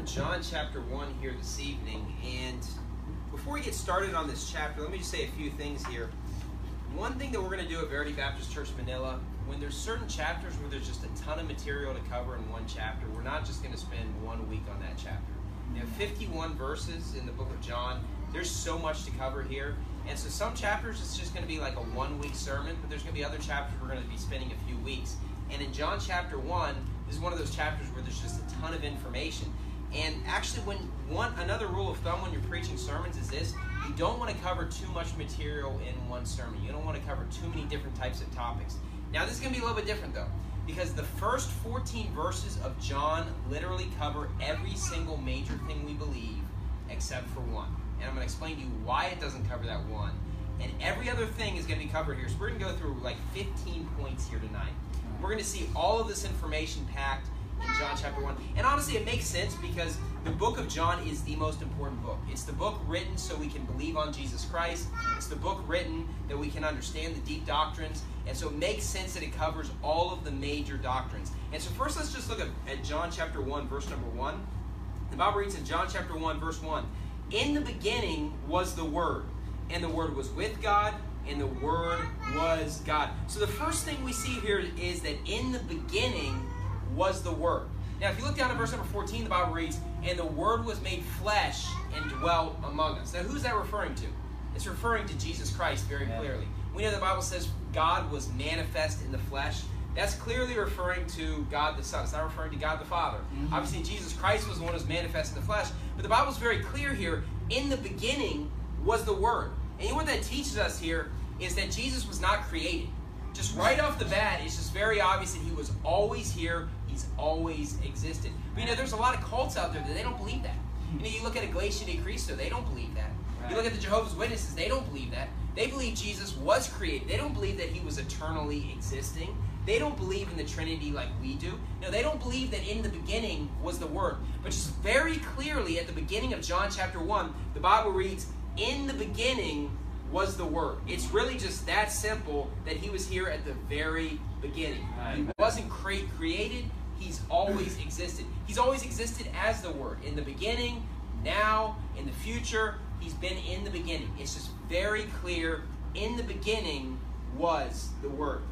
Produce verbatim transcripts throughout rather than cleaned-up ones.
John chapter one here this evening, and before we get started on this chapter, let me just say a few things here. One thing that we're going to do at Verity Baptist Church Manila, when there's certain chapters where there's just a ton of material to cover in one chapter, we're not just going to spend one week on that chapter. You have fifty-one verses in the book of John. There's so much to cover here. And so some chapters, it's just going to be like a one-week sermon, but there's going to be other chapters we're going to be spending a few weeks. And in John chapter one, this is one of those chapters where there's just a ton of information. And actually, when one another rule of thumb when you're preaching sermons is this: you don't want to cover too much material in one sermon. You don't want to cover too many different types of topics. Now, this is going to be a little bit different, though, because the first fourteen verses of John literally cover every single major thing we believe except for one. And I'm going to explain to you why it doesn't cover that one. And every other thing is going to be covered here. So we're going to go through like fifteen points here tonight. We're going to see all of this information packed in John chapter one. And honestly, it makes sense because the book of John is the most important book. It's the book written so we can believe on Jesus Christ. It's the book written that we can understand the deep doctrines. And so it makes sense that it covers all of the major doctrines. And so first, let's just look at, at John chapter one, verse number one. The Bible reads in John chapter one, verse one, "In the beginning was the Word, and the Word was with God, and the Word was God." So the first thing we see here is that in the beginning was the Word. Now, if you look down at verse number fourteen, the Bible reads, "And the Word was made flesh and dwelt among us." Now, who's that referring to? It's referring to Jesus Christ very clearly. We know the Bible says God was manifest in the flesh. That's clearly referring to God the Son. It's not referring to God the Father. Mm-hmm. Obviously, Jesus Christ was the one who was manifest in the flesh. But the Bible's very clear here. In the beginning was the Word. And you know what that teaches us here is that Jesus was not created. Just right off the bat, it's just very obvious that he was always here. He's always existed. But you know, there's a lot of cults out there that they don't believe that. You know, you look at Iglesia de Cristo, they don't believe that. You look at the Jehovah's Witnesses, they don't believe that. They believe Jesus was created. They don't believe that he was eternally existing. They don't believe in the Trinity like we do. No, they don't believe that in the beginning was the Word. But just very clearly at the beginning of John chapter one, the Bible reads, "In the beginning was the Word." It's really just that simple, that he was here at the very beginning. He wasn't cre- created. He's always existed. He's always existed as the Word. In the beginning, now, in the future, he's been in the beginning. It's just very clear. In the beginning was the Word.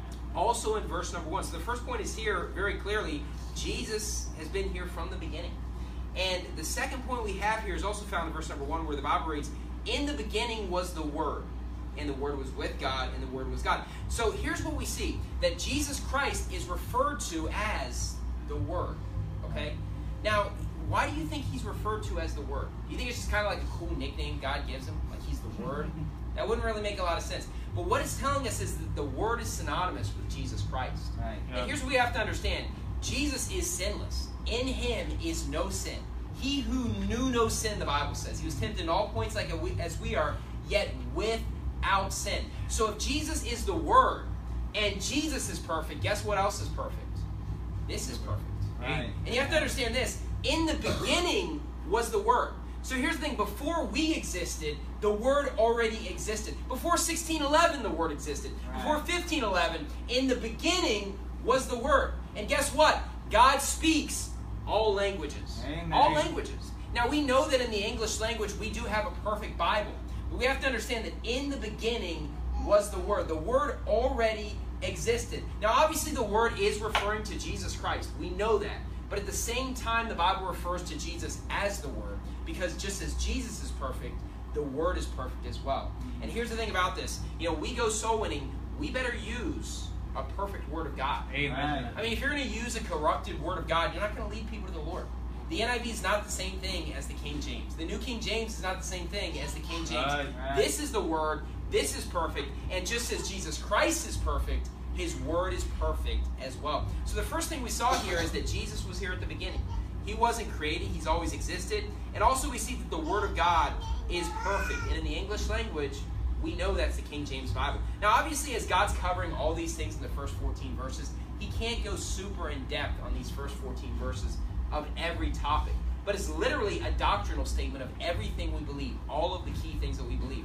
Also in verse number one. So the first point is here very clearly. Jesus has been here from the beginning. And the second point we have here is also found in verse number one, where the Bible reads, "In the beginning was the Word, and the Word was with God, and the Word was God." So here's what we see, that Jesus Christ is referred to as the Word. Okay? Now, why do you think he's referred to as the Word? Do you think it's just kind of like a cool nickname God gives him? Like he's the Word? That wouldn't really make a lot of sense. But what it's telling us is that the Word is synonymous with Jesus Christ. Right. Yep. And here's what we have to understand. Jesus is sinless. In him is no sin. He who knew no sin, the Bible says. He was tempted in all points like as we are, yet without sin. So if Jesus is the Word, and Jesus is perfect, guess what else is perfect? This is perfect. Right. And you have to understand this. In the beginning was the Word. So here's the thing. Before we existed, the Word already existed. Before sixteen eleven, the Word existed. Right. Before fifteen eleven, in the beginning was the Word. And guess what? God speaks all languages. Amen. All languages. Now, we know that in the English language, we do have a perfect Bible. But we have to understand that in the beginning was the Word. The Word already existed. Now, obviously, the Word is referring to Jesus Christ. We know that. But at the same time, the Bible refers to Jesus as the Word, because just as Jesus is perfect, the Word is perfect as well. And here's the thing about this. You know, we go soul winning, we better use a perfect Word of God. Amen. I mean, if you're going to use a corrupted Word of God, you're not going to lead people to the Lord. The N I V is not the same thing as the King James. The New King James is not the same thing as the King James. Right, right. This is the Word. This is perfect. And just as Jesus Christ is perfect, his Word is perfect as well. So the first thing we saw here is that Jesus was here at the beginning. He wasn't created. He's always existed. And also we see that the Word of God is perfect. And in the English language, we know that's the King James Bible. Now, obviously, as God's covering all these things in the first fourteen verses, he can't go super in depth on these first fourteen verses of every topic. But it's literally a doctrinal statement of everything we believe, all of the key things that we believe.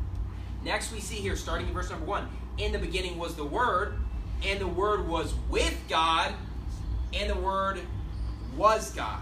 Next, we see here, starting in verse number one, "In the beginning was the Word, and the Word was with God, and the Word was God."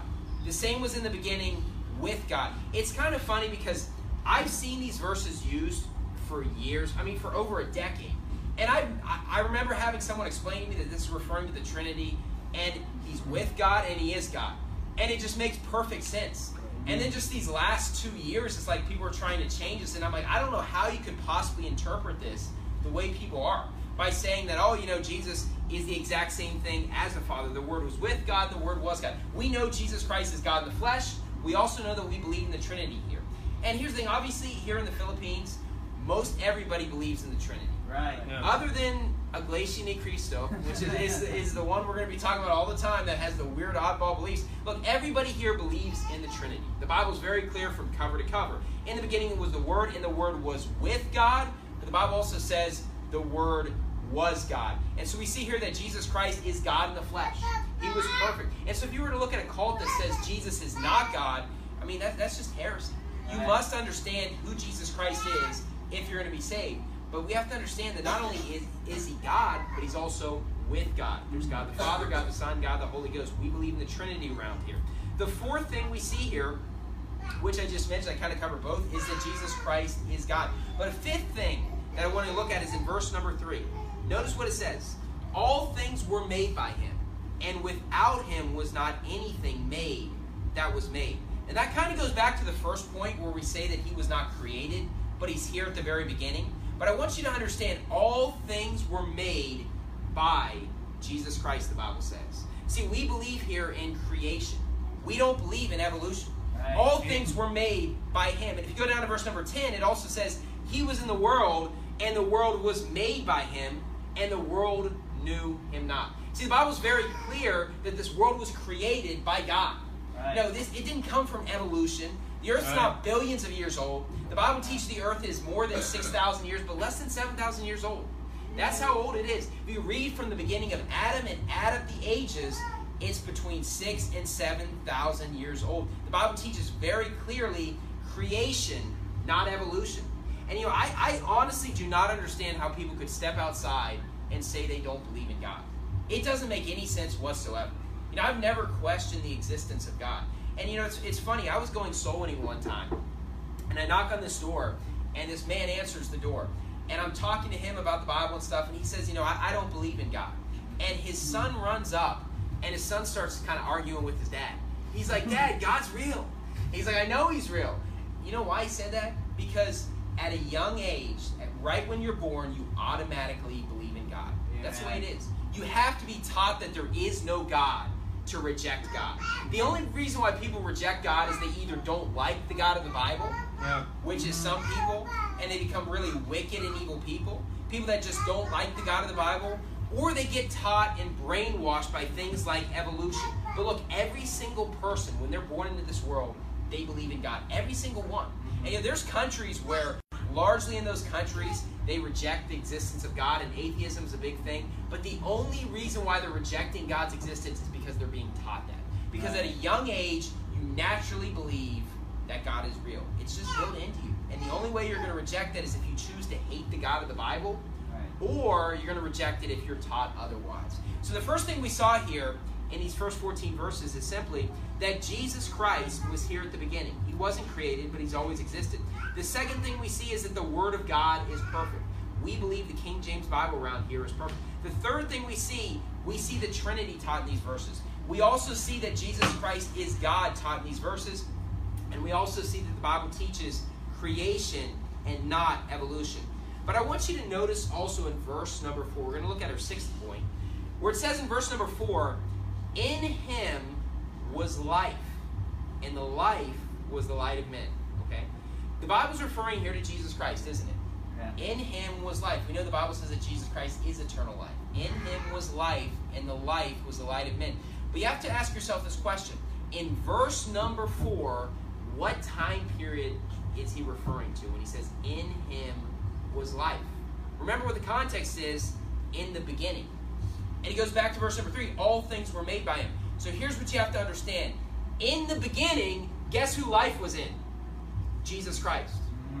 The same was in the beginning with God. It's kind of funny because I've seen these verses used for years. I mean, for over a decade. And I, I remember having someone explain to me that this is referring to the Trinity, and he's with God and he is God. And it just makes perfect sense. And then just these last two years, it's like people are trying to change this. And I'm like, I don't know how you could possibly interpret this the way people are. By saying that, oh, you know, Jesus is the exact same thing as the Father. The Word was with God, the Word was God. We know Jesus Christ is God in the flesh. We also know that we believe in the Trinity here. And here's the thing, obviously, here in the Philippines, most everybody believes in the Trinity. Right. Yeah. Other than Iglesia Ni Cristo, which is, is, is the one we're going to be talking about all the time that has the weird oddball beliefs. Look, everybody here believes in the Trinity. The Bible is very clear from cover to cover. In the beginning was the Word, and the Word was with God. But the Bible also says the Word was God. And so we see here that Jesus Christ is God in the flesh. He was perfect. And so if you were to look at a cult that says Jesus is not God, I mean, that, that's just heresy. You Right. must understand who Jesus Christ is if you're going to be saved. But we have to understand that not only is, is he God, but he's also with God. There's God the Father, God the Son, God the Holy Ghost. We believe in the Trinity around here. The fourth thing we see here, which I just mentioned, I kind of covered both, is that Jesus Christ is God. But a fifth thing that I want to look at is in verse number three. Notice what it says. All things were made by him, and without him was not anything made that was made. And that kind of goes back to the first point where we say that he was not created, but he's here at the very beginning. But I want you to understand, all things were made by Jesus Christ, the Bible says. See, we believe here in creation. We don't believe in evolution. Right. All things were made by him. And if you go down to verse number ten, it also says, he was in the world, and the world was made by him, and the world knew him not. See, the Bible is very clear that this world was created by God. Right. No, this it didn't come from evolution. The earth's Right. not billions of years old. The Bible teaches the earth is more than six thousand years, but less than seven thousand years old. That's how old it is. If you read from the beginning of Adam and add up the ages, it's between six and seven thousand years old. The Bible teaches very clearly creation, not evolution. And you know, I, I honestly do not understand how people could step outside and say they don't believe in God. It doesn't make any sense whatsoever. You know, I've never questioned the existence of God. And you know, it's, it's funny, I was going soul winning one time, and I knock on this door, and this man answers the door. And I'm talking to him about the Bible and stuff, and he says, you know, I, I don't believe in God. And his son runs up, and his son starts kind of arguing with his dad. He's like, Dad, God's real. He's like, I know he's real. You know why he said that? Because at a young age, right when you're born, you automatically believe in God. Yeah. That's the way it is. You have to be taught that there is no God to reject God. The only reason why people reject God is they either don't like the God of the Bible, Yeah. which is some people, and they become really wicked and evil people. People that just don't like the God of the Bible, or they get taught and brainwashed by things like evolution. But look, every single person, when they're born into this world, they believe in God. Every single one. And you know, there's countries where, largely in those countries, they reject the existence of God, and atheism is a big thing. But the only reason why they're rejecting God's existence is because they're being taught that. Because Right. at a young age, you naturally believe that God is real. It's just built into you. And the only way you're going to reject that is if you choose to hate the God of the Bible, Right. or you're going to reject it if you're taught otherwise. So the first thing we saw here in these first fourteen verses is simply that Jesus Christ was here at the beginning. He wasn't created, but he's always existed. The second thing we see is that the Word of God is perfect. We believe the King James Bible around here is perfect. The third thing we see, we see the Trinity taught in these verses. We also see that Jesus Christ is God taught in these verses. And we also see that the Bible teaches creation and not evolution. But I want you to notice also in verse number four, we're going to look at our sixth point, where it says in verse number four, in him was life, and the life was the light of men. Okay? The Bible's referring here to Jesus Christ, isn't it? Yeah. In him was life. We know the Bible says that Jesus Christ is eternal life. In him was life, and the life was the light of men. But you have to ask yourself this question. In verse number four, what time period is he referring to when he says, in him was life? Remember what the context is, in the beginning. And he goes back to verse number three, all things were made by him. So here's what you have to understand. In the beginning, guess who life was in? Jesus Christ. Mm-hmm.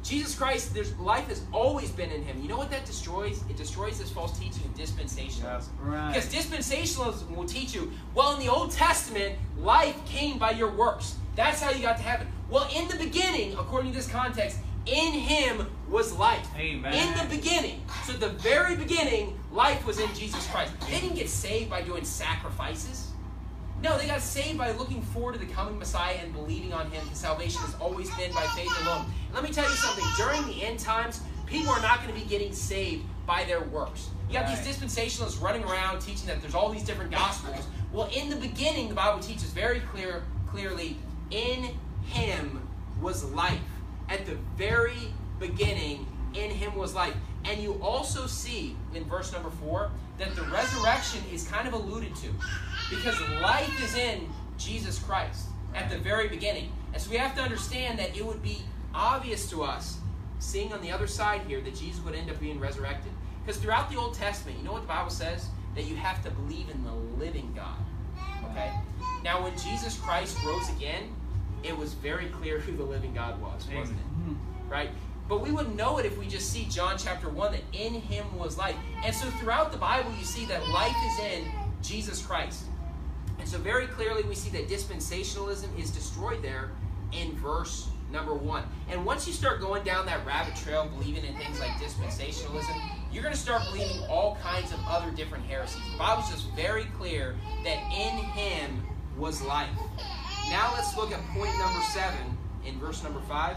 Jesus Christ, there's life has always been in him. You know what that destroys? It destroys this false teaching of dispensationalism. That's right. Because dispensationalism will teach you, well, in the Old Testament, life came by your works. That's how you got to heaven. Well, in the beginning, according to this context, in him was life. Amen. In the beginning. So at the very beginning, life was in Jesus Christ. They didn't get saved by doing sacrifices. No, they got saved by looking forward to the coming Messiah and believing on him. His salvation has always been by faith alone. And let me tell you something. During the end times, people are not going to be getting saved by their works. You got Right. these dispensationalists running around teaching that there's all these different gospels. Well, in the beginning, the Bible teaches very clear, clearly, in him was life. At the very beginning, in him was life. And you also see in verse number four that the resurrection is kind of alluded to. Because life is in Jesus Christ at the very beginning. And so we have to understand that it would be obvious to us, seeing on the other side here, that Jesus would end up being resurrected. Because throughout the Old Testament, you know what the Bible says? That you have to believe in the living God. Okay? Now, when Jesus Christ rose again, it was very clear who the living God was, wasn't it? Right? But we wouldn't know it if we just see John chapter one, that in him was life. And so throughout the Bible, you see that life is in Jesus Christ. And so very clearly we see that dispensationalism is destroyed there in verse number one. And once you start going down that rabbit trail, believing in things like dispensationalism, you're going to start believing all kinds of other different heresies. The Bible's just very clear that in him was life. Now let's look at point number seven in verse number five.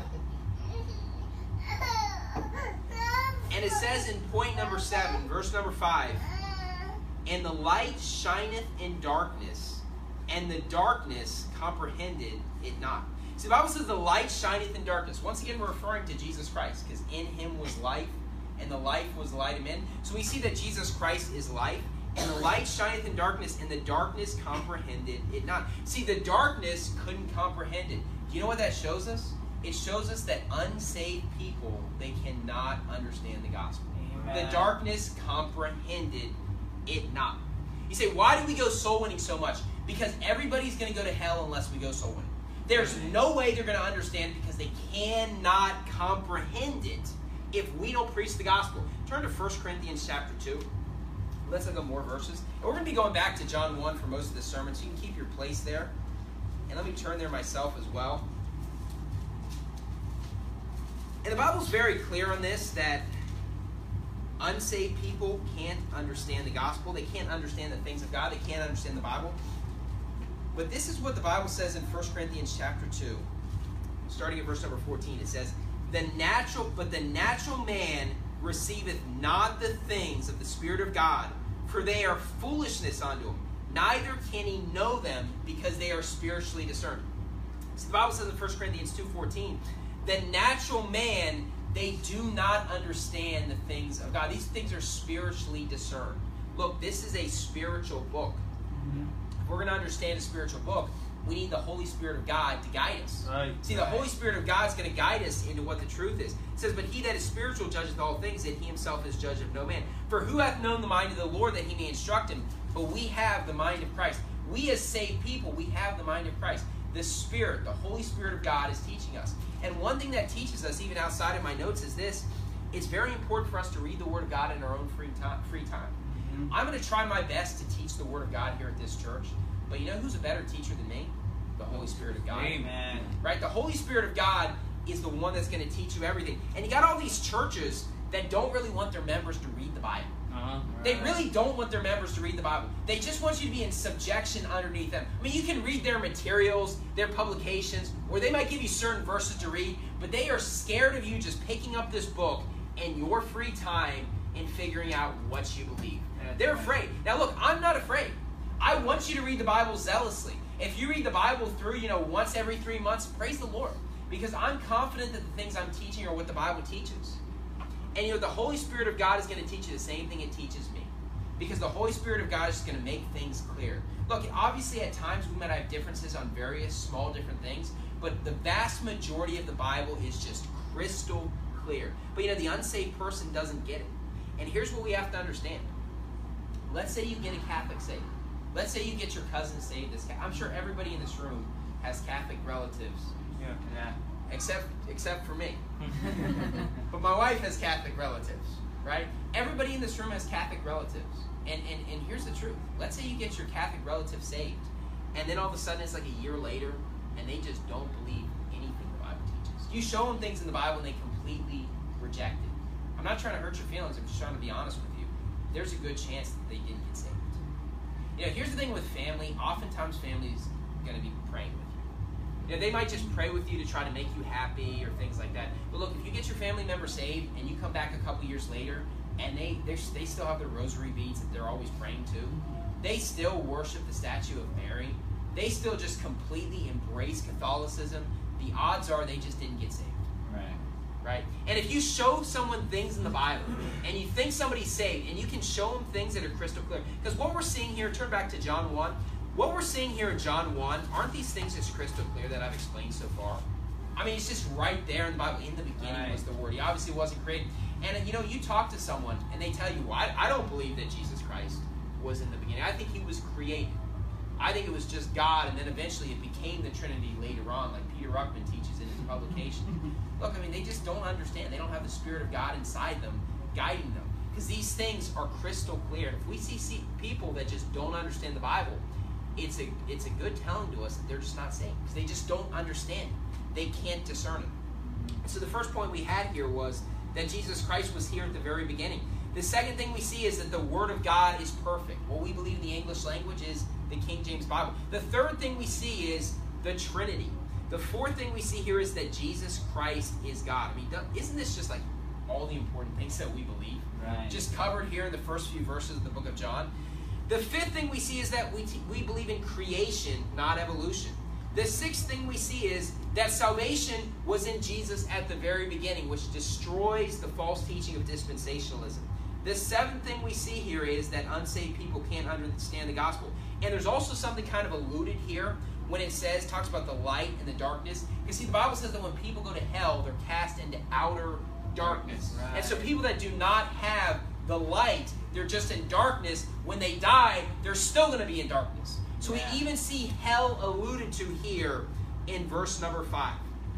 And it says in point number seven, verse number five, and the light shineth in darkness, and the darkness comprehended it not. See, the Bible says the light shineth in darkness. Once again, we're referring to Jesus Christ, because in him was life, and the life was the light of men. So we see that Jesus Christ is life, and the light shineth in darkness, and the darkness comprehended it not. See, the darkness couldn't comprehend it. Do you know what that shows us? It shows us that unsaved people, they cannot understand the gospel. Amen. The darkness comprehended it not. You say, why do we go soul winning so much? Because everybody's going to go to hell unless we go soul winning. There's no way they're going to understand it because they cannot comprehend it if we don't preach the gospel. Turn to First Corinthians chapter two. Let's look at more verses. And we're going to be going back to John one for most of the sermon, so you can keep your place there. And let me turn there myself as well. And the Bible's very clear on this, that unsaved people can't understand the gospel. They can't understand the things of God. They can't understand the Bible. But this is what the Bible says in First Corinthians chapter two. Starting at verse number fourteen, it says, "The natural, but the natural man receiveth not the things of the Spirit of God, for they are foolishness unto him. Neither can he know them, because they are spiritually discerned." So the Bible says in First Corinthians two fourteen, the natural man, they do not understand the things of God. These things are spiritually discerned. Look, this is a spiritual book. Mm-hmm. If we're going to understand a spiritual book, we need the Holy Spirit of God to guide us. Right. See, the Holy Spirit of God is going to guide us into what the truth is. It says, "But he that is spiritual judgeth all things, and he himself is judge of no man. For who hath known the mind of the Lord, that he may instruct him? But we have the mind of Christ." We as saved people, we have the mind of Christ. The Spirit, the Holy Spirit of God is teaching us. And one thing that teaches us, even outside of my notes, is this. It's very important for us to read the Word of God in our own free time. Free time. Mm-hmm. I'm going to try my best to teach the Word of God here at this church. But you know who's a better teacher than me? The Holy Spirit of God. Amen. Right? The Holy Spirit of God is the one that's going to teach you everything. And you got all these churches that don't really want their members to read the Bible. Uh-huh. Right. They really don't want their members to read the Bible. They just want you to be in subjection underneath them. I mean, you can read their materials, their publications, or they might give you certain verses to read, but they are scared of you just picking up this book in your free time and figuring out what you believe. They're afraid. Now look, I'm not afraid. I want you to read the Bible zealously. If you read the Bible through, you know, once every three months, praise the Lord. Because I'm confident that the things I'm teaching are what the Bible teaches. And, you know, the Holy Spirit of God is going to teach you the same thing it teaches me. Because the Holy Spirit of God is just going to make things clear. Look, obviously at times we might have differences on various small different things, but the vast majority of the Bible is just crystal clear. But, you know, the unsaved person doesn't get it. And here's what we have to understand. Let's say you get a Catholic saved. Let's say you get your cousin saved. I'm sure everybody in this room has Catholic relatives. Yeah. Yeah. except except for me. But my wife has Catholic relatives, right? Everybody in this room has Catholic relatives. And, and, and here's the truth. Let's say you get your Catholic relative saved, and then all of a sudden it's like a year later, and they just don't believe anything the Bible teaches. You show them things in the Bible, and they completely reject it. I'm not trying to hurt your feelings. I'm just trying to be honest with you. There's a good chance that they didn't get saved. You know, here's the thing with family. Oftentimes, family's going to be praying with you. You know, they might just pray with you to try to make you happy or things like that. But look, if you get your family member saved and you come back a couple years later and they they still have their rosary beads that they're always praying to, they still worship the statue of Mary, they still just completely embrace Catholicism, the odds are they just didn't get saved. Right. Right? And if you show someone things in the Bible and you think somebody's saved and you can show them things that are crystal clear, because what we're seeing here, turn back to John one, what we're seeing here in John one, aren't these things just crystal clear that I've explained so far? I mean, it's just right there in the Bible. In the beginning right. was the Word. He obviously wasn't created. And, you know, you talk to someone and they tell you, well, I, I don't believe that Jesus Christ was in the beginning. I think he was created. I think it was just God, and then eventually it became the Trinity later on, like Peter Ruckman teaches in his publication. Look, I mean, they just don't understand. They don't have the Spirit of God inside them, guiding them. Because these things are crystal clear. If we see, see people that just don't understand the Bible, it's a it's a good telling to us that they're just not saved. Because they just don't understand it. They can't discern it. And so the first point we had here was that Jesus Christ was here at the very beginning. The second thing we see is that the Word of God is perfect. What we believe in the English language is the King James Bible. The third thing we see is the Trinity. The fourth thing we see here is that Jesus Christ is God. I mean, isn't this just like all the important things that we believe? Right. Just covered here in the first few verses of the book of John. The fifth thing we see is that we, t- we believe in creation, not evolution. The sixth thing we see is that salvation was in Jesus at the very beginning, which destroys the false teaching of dispensationalism. The seventh thing we see here is that unsaved people can't understand the gospel. And there's also something kind of alluded here when it says, talks about the light and the darkness. Because see, the Bible says that when people go to hell, they're cast into outer darkness. Right. And so people that do not have the light, they're just in darkness. When they die, they're still going to be in darkness. So yeah. we even see hell alluded to here in verse number five.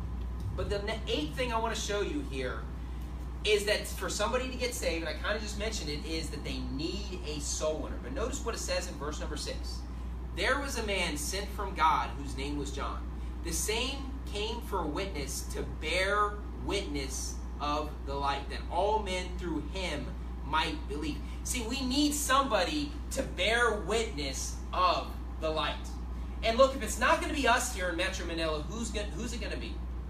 But the eighth thing I want to show you here is that for somebody to get saved, and I kind of just mentioned it, is that they need a soul winner. But notice what it says in verse number six. There was a man sent from God whose name was John. The same came for a witness to bear witness of the light, that all men through him might believe. See, we need somebody to bear witness of the light. And look, if it's not going to be us here in Metro Manila, who's going, who's it going to be?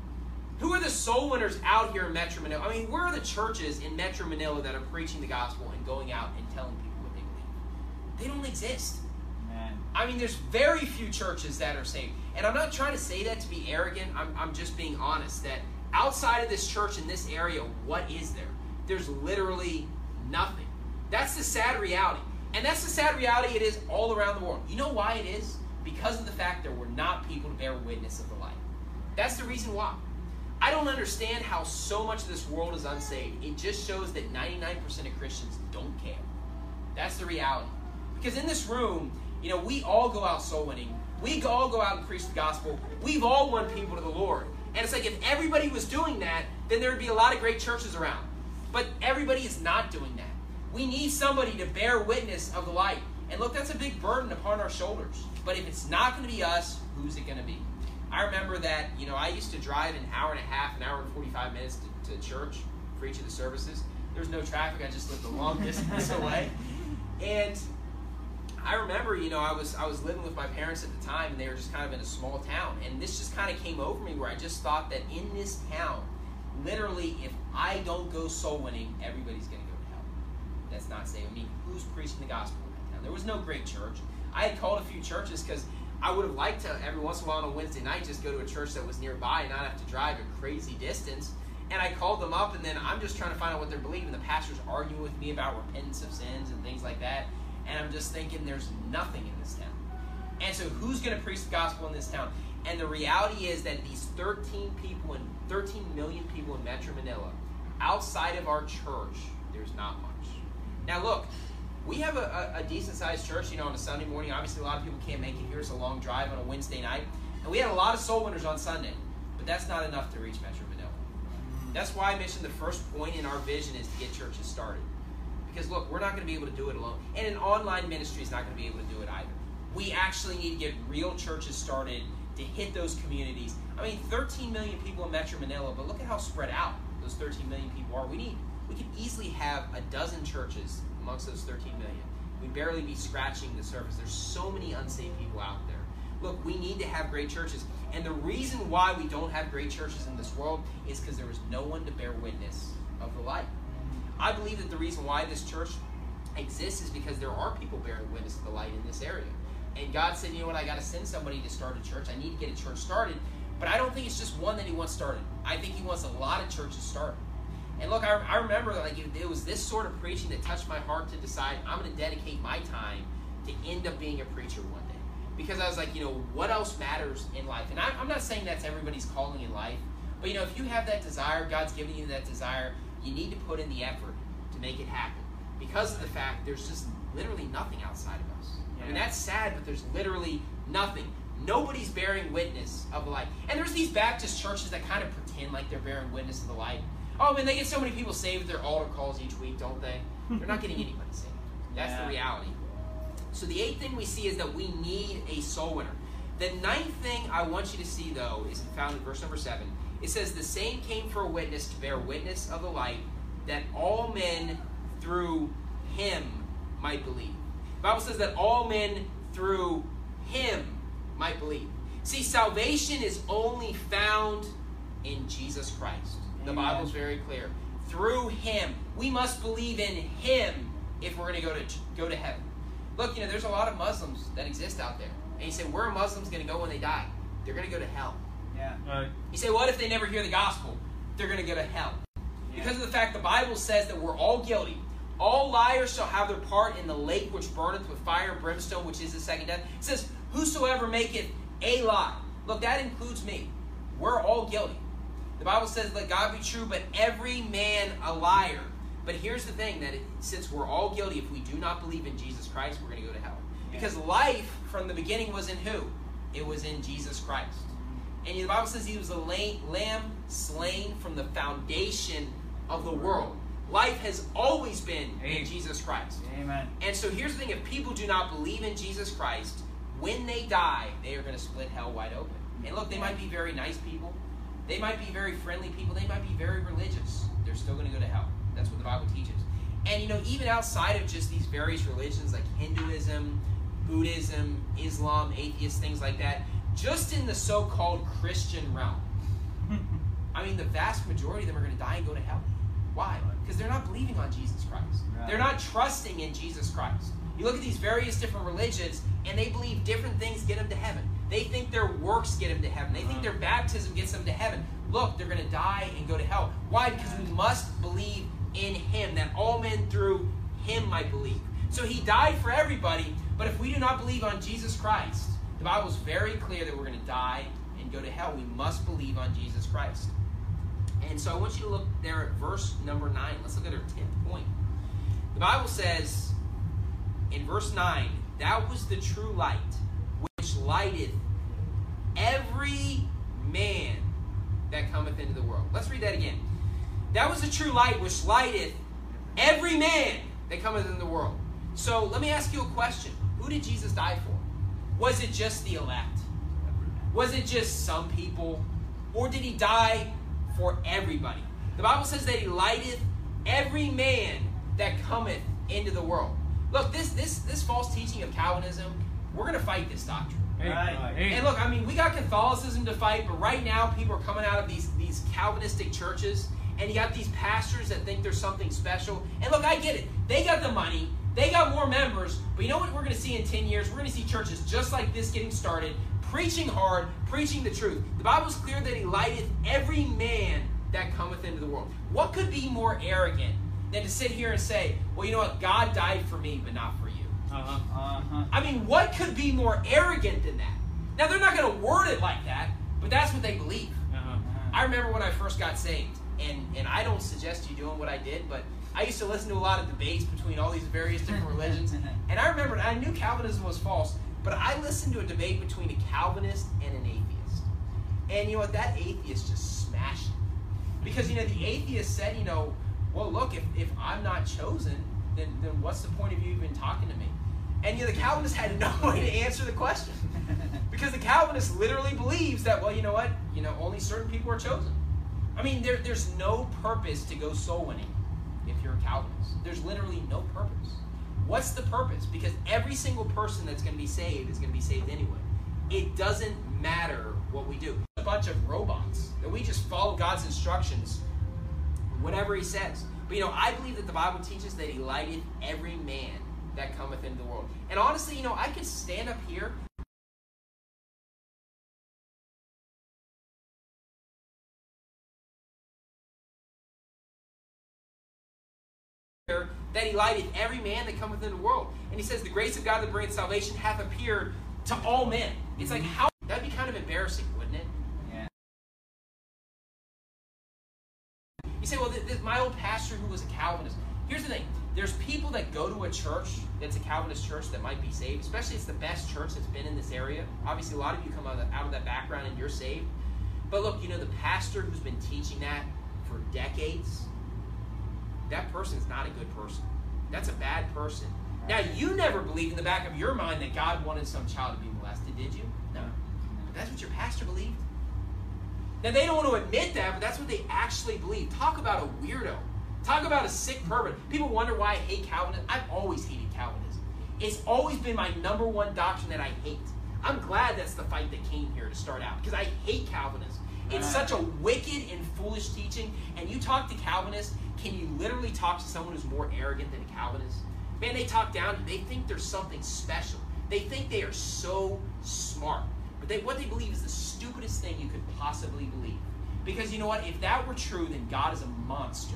Who are the soul winners out here in Metro Manila? I mean, where are the churches in Metro Manila that are preaching the gospel and going out and telling people what they believe? They don't exist. Man. I mean, there's very few churches that are saved. And I'm not trying to say that to be arrogant. I'm, I'm just being honest that outside of this church in this area, what is there? There's literally nothing. That's the sad reality. And that's the sad reality it is all around the world. You know why it is? Because of the fact there were not people to bear witness of the light. That's the reason why. I don't understand how so much of this world is unsaved. It just shows that ninety-nine percent of Christians don't care. That's the reality. Because in this room, you know, we all go out soul winning. We all go out and preach the gospel. We've all won people to the Lord. And it's like if everybody was doing that, then there would be a lot of great churches around. But everybody is not doing that. We need somebody to bear witness of the light. And look, that's a big burden upon our shoulders. But if it's not going to be us, who's it going to be? I remember that, you know, I used to drive an hour and a half, an hour and forty-five minutes to, to church for each of the services. There was no traffic. I just lived a long distance away. And I remember, you know, I was I was living with my parents at the time, and they were just kind of in a small town. And this just kind of came over me where I just thought that in this town, literally, if I don't go soul winning, everybody's going to go to hell. That's not saving me. Who's preaching the gospel in that town? There was no great church. I had called a few churches because I would have liked to, every once in a while on a Wednesday night, just go to a church that was nearby and not have to drive a crazy distance. And I called them up, and then I'm just trying to find out what they're believing. The pastor's arguing with me about repentance of sins and things like that. And I'm just thinking there's nothing in this town. And so who's going to preach the gospel in this town? And the reality is that these thirteen people and thirteen million people in Metro Manila, outside of our church, there's not much. Now look, we have a, a, a decent-sized church, you know, on a Sunday morning. Obviously, a lot of people can't make it here. It's a long drive on a Wednesday night. And we had a lot of soul winners on Sunday. But but that's not enough to reach Metro Manila. That's why I mentioned the first point in our vision is to get churches started. Because look, we're not going to be able to do it alone. And an online ministry is not going to be able to do it either. We actually need to get real churches started to hit those communities. I mean, thirteen million people in Metro Manila, but look at how spread out those thirteen million people are. We need, we could easily have a dozen churches amongst those thirteen million. We'd barely be scratching the surface. There's so many unsaved people out there. Look, we need to have great churches. And the reason why we don't have great churches in this world is because there was no one to bear witness of the light. I believe that the reason why this church exists is because there are people bearing witness of the light in this area. And God said, you know what, I got to send somebody to start a church. I need to get a church started. But I don't think it's just one that he wants started. I think he wants a lot of churches started. And look, I, I remember like it, it was this sort of preaching that touched my heart to decide I'm going to dedicate my time to end up being a preacher one day. Because I was like, you know, what else matters in life? And I, I'm not saying that's everybody's calling in life. But, you know, if you have that desire, God's given you that desire, you need to put in the effort to make it happen. Because of the fact there's just literally nothing outside of us. Yeah. I mean, that's sad, but there's literally nothing. Nobody's bearing witness of the light. And there's these Baptist churches that kind of pretend like they're bearing witness of the light. Oh, I mean, they get so many people saved at their altar calls each week, don't they? They're not getting anybody saved. That's yeah. the reality. So the eighth thing we see is that we need a soul winner. The ninth thing I want you to see, though, is found in verse number seven. It says, the same came for a witness to bear witness of the light, that all men through him might believe. The Bible says that all men through him might believe. See, salvation is only found in Jesus Christ. The Bible's very clear. Through him. We must believe in him if we're going to go to go to heaven. Look, you know, there's a lot of Muslims that exist out there. And you say, where are Muslims going to go when they die? They're going to go to hell. Yeah. Right. You say, what if they never hear the gospel? They're going to go to hell. Yeah. Because of the fact the Bible says that we're all guilty. All liars shall have their part in the lake which burneth with fire and brimstone, which is the second death. It says, whosoever maketh a lie. Look, that includes me. We're all guilty. The Bible says, let God be true, but every man a liar. But here's the thing, that it, since we're all guilty, if we do not believe in Jesus Christ, we're going to go to hell. Yeah. Because life from the beginning was in who? It was in Jesus Christ. And the Bible says he was a lamb slain from the foundation of the world. Life has always been Amen. In Jesus Christ. Amen. And so here's the thing, if people do not believe in Jesus Christ, when they die, they are going to split hell wide open. And look, they might be very nice people. They might be very friendly people. They might be very religious. They're still going to go to hell. That's what the Bible teaches. And, you know, even outside of just these various religions like Hinduism, Buddhism, Islam, atheists, things like that, just in the so-called Christian realm, I mean, the vast majority of them are going to die and go to hell. Why? Because they're not believing on Jesus Christ. Right. They're not trusting in Jesus Christ. You look at these various different religions, and they believe different things get them to heaven. They think their works get them to heaven. They think their baptism gets them to heaven. Look, they're going to die and go to hell. Why? Because we must believe in him, that all men through him might believe. So he died for everybody, but if we do not believe on Jesus Christ, the Bible is very clear that we're going to die and go to hell. We must believe on Jesus Christ. And so I want you to look there at verse number nine. Let's look at our tenth point. The Bible says in verse nine, that was the true light, which lighteth every man that cometh into the world. Let's read that again. That was the true light which lighteth every man that cometh into the world. So let me ask you a question. Who did Jesus die for? Was it just the elect? Was it just some people? Or did he die for everybody? The Bible says that he lighteth every man that cometh into the world. Look, this this this false teaching of Calvinism, we're going to fight this doctrine. Right. And look, I mean, we got Catholicism to fight, but right now people are coming out of these, these Calvinistic churches, and you got these pastors that think there's something special. And look, I get it. They got the money. They got more members. But you know what we're going to see in ten years? We're going to see churches just like this getting started, preaching hard, preaching the truth. The Bible is clear that he lighteth every man that cometh into the world. What could be more arrogant than to sit here and say, well, you know what? God died for me, but not for you. Uh-huh. Uh-huh. I mean, what could be more arrogant than that? Now, they're not going to word it like that, but that's what they believe. Uh-huh. I remember when I first got saved, and, and I don't suggest you doing what I did, but I used to listen to a lot of debates between all these various different religions, and I remember, I knew Calvinism was false, but I listened to a debate between a Calvinist and an atheist. And you know what? That atheist just smashed it. Because, you know, the atheist said, you know, well, look, if, if I'm not chosen, then, then what's the point of you even talking to me? And, you know, the Calvinist had no way to answer the question. Because the Calvinist literally believes that, well, you know what? You know, only certain people are chosen. I mean, there, there's no purpose to go soul winning if you're a Calvinist. There's literally no purpose. What's the purpose? Because every single person that's going to be saved is going to be saved anyway. It doesn't matter what we do. A bunch of robots that we just follow God's instructions whatever he says. But you know, I believe that the Bible teaches that he lighteth every man that cometh into the world. And honestly, you know, I could stand up here that he lighteth every man that cometh into the world. And he says, the grace of God that bringeth salvation hath appeared to all men. It's like, how, that'd be kind of embarrassing, wouldn't it? Yeah. You say, well, th- th- my old pastor who was a Calvinist. Here's the thing. There's people that go to a church that's a Calvinist church that might be saved, especially it's the best church that's been in this area. Obviously, a lot of you come out of, out of that background and you're saved. But look, you know, the pastor who's been teaching that for decades, that person's not a good person. That's a bad person. Now, you never believed in the back of your mind that God wanted some child to be molested, did you? No. But that's what your pastor believed. Now, they don't want to admit that, but that's what they actually believe. Talk about a weirdo. Talk about a sick pervert. People wonder why I hate Calvinism. I've always hated Calvinism. It's always been my number one doctrine that I hate. I'm glad that's the fight that came here to start out, because I hate Calvinism. It's such a wicked and foolish teaching. And you talk to Calvinists, can you literally talk to someone who's more arrogant than a Calvinist? Man, they talk down, they think there's something special. They think they are so smart. But they, what they believe is the stupidest thing you could possibly believe. Because you know what? If that were true, then God is a monster.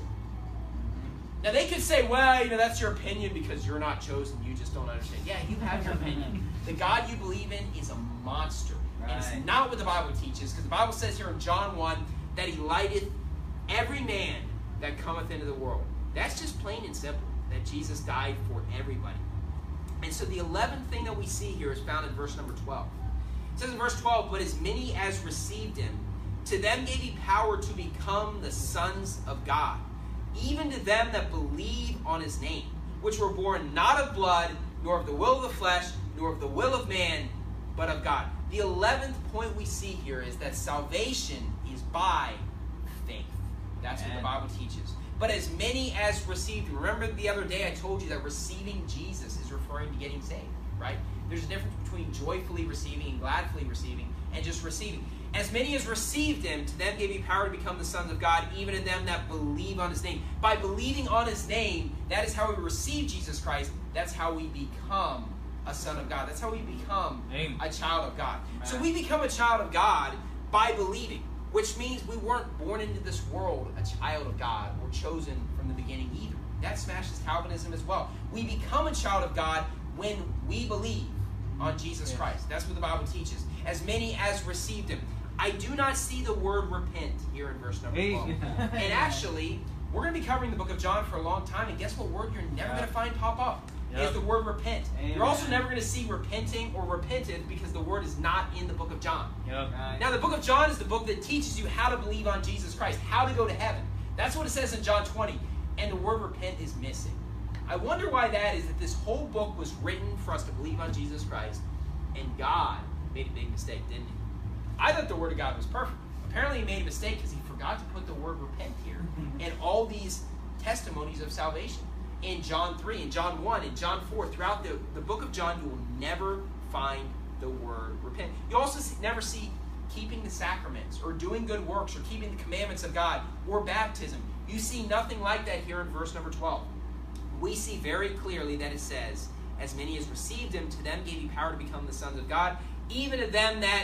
Now, they could say, well, you know, that's your opinion because you're not chosen. You just don't understand. Yeah, you have your opinion. The God you believe in is a monster. Right. And it's not what the Bible teaches, because the Bible says here in John one that he lighteth every man that cometh into the world. That's just plain and simple, that Jesus died for everybody. And so the eleventh thing that we see here is found in verse number twelve. It says in verse twelve, but as many as received him, to them gave he power to become the sons of God, even to them that believe on his name, which were born not of blood, nor of the will of the flesh, nor of the will of man, but of God. The eleventh point we see here is that salvation is by faith. That's what the Bible teaches. But as many as received, remember the other day I told you that receiving Jesus is referring to getting saved, right? There's a difference between joyfully receiving and gladfully receiving and just receiving. As many as received him, to them gave he power to become the sons of God, even to them that believe on his name. By believing on his name, that is how we receive Jesus Christ. That's how we become a son of God. That's how we become Amen. a child of God. Amen. So we become a child of God by believing, which means we weren't born into this world a child of God or chosen from the beginning either. That smashes Calvinism as well. We become a child of God when we believe on Jesus yes. Christ. That's what the Bible teaches. As many as received him. I do not see the word repent here in verse number twelve. And actually, we're going to be covering the book of John for a long time, and guess what word you're never yeah. going to find pop up? Yep. Is the word repent. Amen. You're also never going to see repenting or repented because the word is not in the book of John. Yep. Right. Now, the book of John is the book that teaches you how to believe on Jesus Christ, how to go to heaven. That's what it says in John twenty. And the word repent is missing. I wonder why that is, that this whole book was written for us to believe on Jesus Christ, and God made a big mistake, didn't he? I thought the word of God was perfect. Apparently he made a mistake because he forgot to put the word repent here and all these testimonies of salvation. In John three, in John one, in John four, throughout the, the book of John, you will never find the word repent. You also see, never see keeping the sacraments or doing good works or keeping the commandments of God or baptism. You see nothing like that here in verse number twelve. We see very clearly that it says, as many as received him, to them gave he power to become the sons of God, even to them that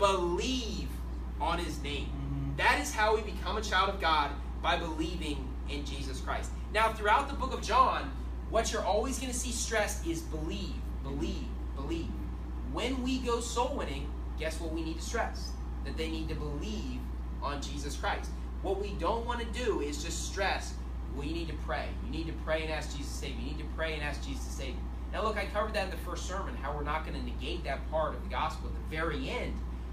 believe on his name. Mm-hmm. That is how we become a child of God, by believing in Jesus Christ. Now, throughout the book of John, what you're always going to see stressed is believe, believe, believe. When we go soul winning, guess what we need to stress? That they need to believe on Jesus Christ. What we don't want to do is just stress, well, you need to pray. You need to pray and ask Jesus to save you. You need to pray and ask Jesus to save you. Now, look, I covered that in the first sermon, how we're not going to negate that part of the gospel at the very end.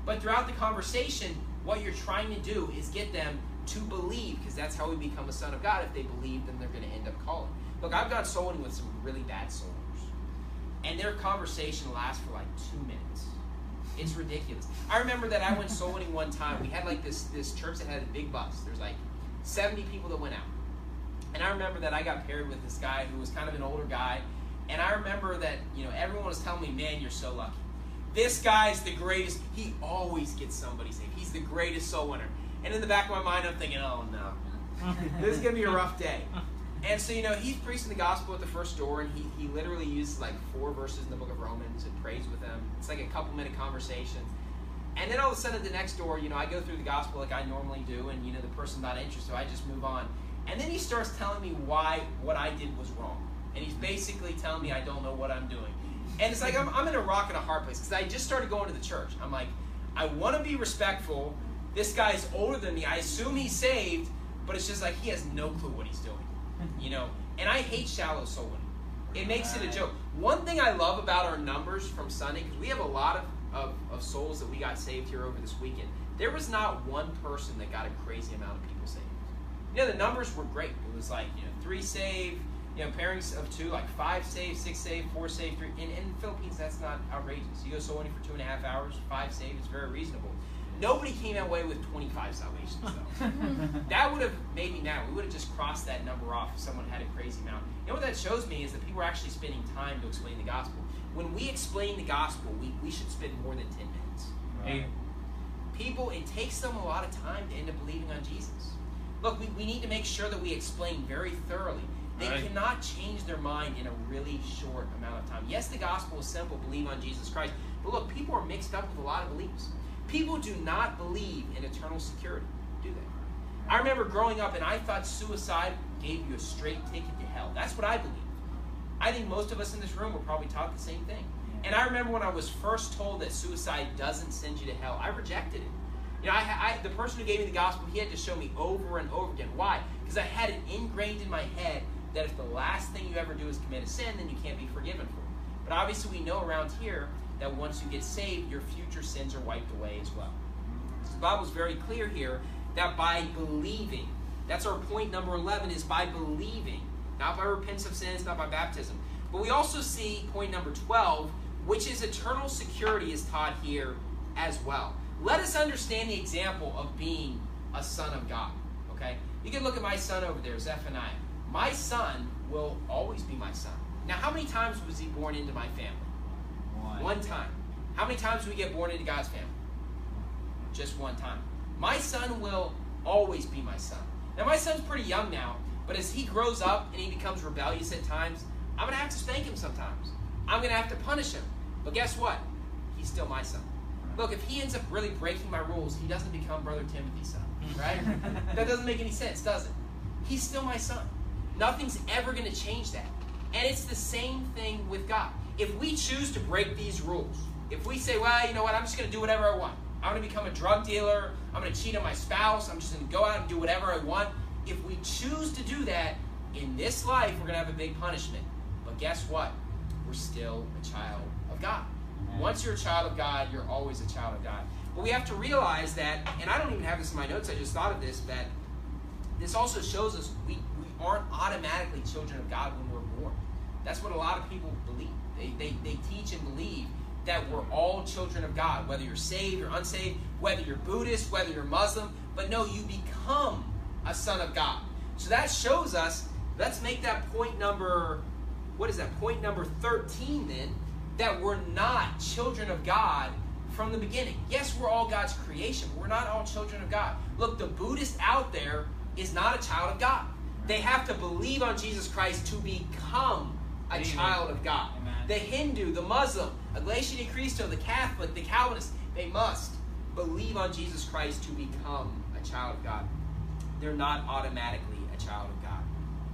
But throughout the conversation, what you're trying to do is get them to believe, because that's how we become a son of God. If they believe, then they're going to end up calling. Look, I've gone soul winning with some really bad soul winners, and their conversation lasts for like two minutes. It's ridiculous. I remember that I went soul winning one time. We had like this this church that had a big bus. There's like seventy people that went out. And I remember that I got paired with this guy who was kind of an older guy. And I remember that, you know, everyone was telling me, man, you're so lucky. This guy's the greatest. He always gets somebody saved. He's the greatest soul winner. And in the back of my mind, I'm thinking, oh, no. This is going to be a rough day. And so, you know, he's preaching the gospel at the first door, and he, he literally uses like four verses in the book of Romans and prays with them. It's like a couple-minute conversation. And then all of a sudden at the next door, you know, I go through the gospel like I normally do, and, you know, the person's not interested, so I just move on. And then he starts telling me why what I did was wrong. And he's basically telling me I don't know what I'm doing. And it's like I'm, I'm in a rock and a hard place, because I just started going to the church. I'm like, I want to be respectful. This guy's older than me. I assume he's saved, but it's just like he has no clue what he's doing. You know, and I hate shallow soul winning. It makes it a joke. One thing I love about our numbers from Sunday, because we have a lot of, of, of souls that we got saved here over this weekend, there was not one person that got a crazy amount of people saved. You know, the numbers were great. It was like, you know, three saved, you know, pairings of two, like five saved, six saved, four saved, three. In, in the Philippines, that's not outrageous. You go soul winning for two and a half hours, five saved, it's very reasonable. Nobody came away with twenty-five salvations, though. That would have made me mad. We would have just crossed that number off if someone had a crazy amount. You know what that shows me is that people are actually spending time to explain the gospel. When we explain the gospel, we, we should spend more than ten minutes. Right. People, it takes them a lot of time to end up believing on Jesus. Look, we, we need to make sure that we explain very thoroughly. They Right. cannot change their mind in a really short amount of time. Yes, the gospel is simple, believe on Jesus Christ. But look, people are mixed up with a lot of beliefs. People do not believe in eternal security, do they? I remember growing up and I thought suicide gave you a straight ticket to hell. That's what I believed. I think most of us in this room were probably taught the same thing. And I remember when I was first told that suicide doesn't send you to hell, I rejected it. You know, I, I, the person who gave me the gospel, he had to show me over and over again. Why? Because I had it ingrained in my head that if the last thing you ever do is commit a sin, then you can't be forgiven for it. But obviously we know around here that once you get saved, your future sins are wiped away as well. So the Bible's very clear here that by believing, that's our point number eleven, is by believing, not by repentance of sins, not by baptism. But we also see point number twelve, which is eternal security is taught here as well. Let us understand the example of being a son of God, okay? You can look at my son over there, Zephaniah. My son will always be my son. Now, how many times was he born into my family? One. One time. How many times do we get born into God's family? Just one time. My son will always be my son. Now, my son's pretty young now, but as he grows up and he becomes rebellious at times, I'm going to have to spank him sometimes. I'm going to have to punish him. But guess what? He's still my son. Look, if he ends up really breaking my rules, he doesn't become Brother Timothy's son, right? That doesn't make any sense, does it? He's still my son. Nothing's ever going to change that. And it's the same thing with God. If we choose to break these rules, if we say, well, you know what, I'm just going to do whatever I want. I'm going to become a drug dealer. I'm going to cheat on my spouse. I'm just going to go out and do whatever I want. If we choose to do that, in this life, we're going to have a big punishment. But guess what? We're still a child of God. Once you're a child of God, you're always a child of God. But we have to realize that, and I don't even have this in my notes, I just thought of this, that this also shows us we, we aren't automatically children of God when we're born. That's what a lot of people believe. They, they, they teach and believe that we're all children of God, whether you're saved or unsaved, whether you're Buddhist, whether you're Muslim. But no, you become a son of God. So that shows us, let's make that point number, what is that, point number thirteen then, that we're not children of God from the beginning. Yes, we're all God's creation, but we're not all children of God. Look, the Buddhist out there is not a child of God. They have to believe on Jesus Christ to become a Amen. Child of God. Amen. The Hindu, the Muslim, Iglesia Ni Cristo, the Catholic, the Calvinist, they must believe on Jesus Christ to become a child of God. They're not automatically a child of God.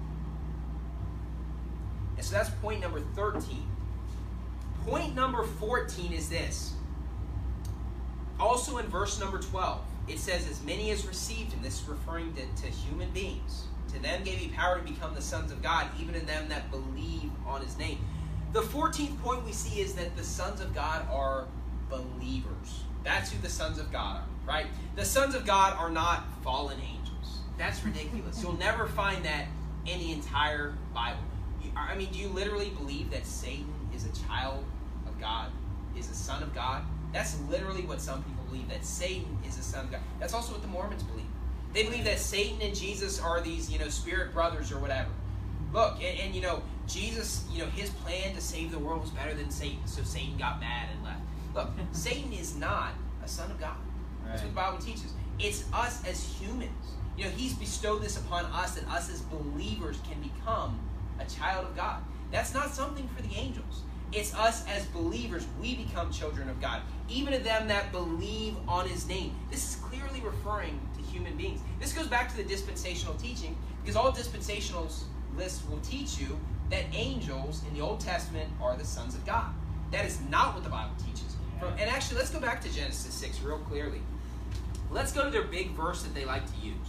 And so that's point number thirteen. Point number fourteen is this. Also in verse number twelve, it says, as many as received him, this is referring to, to human beings, to them gave he power to become the sons of God, even in them that believe on his name. The fourteenth point we see is that the sons of God are believers. That's who the sons of God are, right? The sons of God are not fallen angels. That's ridiculous. You'll never find that in the entire Bible. You, I mean, do you literally believe that Satan is a child of God, is a son of God? That's literally what some people believe, that Satan is a son of God. That's also what the Mormons believe. They believe that Satan and Jesus are these, you know, spirit brothers or whatever. Look, and, and you know, Jesus, you know, his plan to save the world was better than Satan, so Satan got mad and left. Look, Satan is not a son of God. That's what the Bible teaches. It's us as humans. You know, he's bestowed this upon us, that us as believers can become a child of God. That's not something for the angels. It's us as believers, we become children of God. Even to them that believe on his name. This is clearly referring to human beings. This goes back to the dispensational teaching, because all dispensationals lists will teach you that angels in the Old Testament are the sons of God. That is not what the Bible teaches. From, and actually, let's go back to Genesis six real clearly. Let's go to their big verse that they like to use.